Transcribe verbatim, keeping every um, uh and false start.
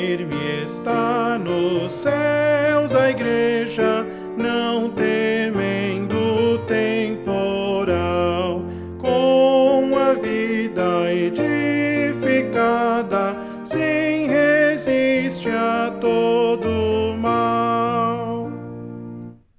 firme está nos céus a igreja, não temendo o temporal. Com a vida edificada, sim, resiste a todo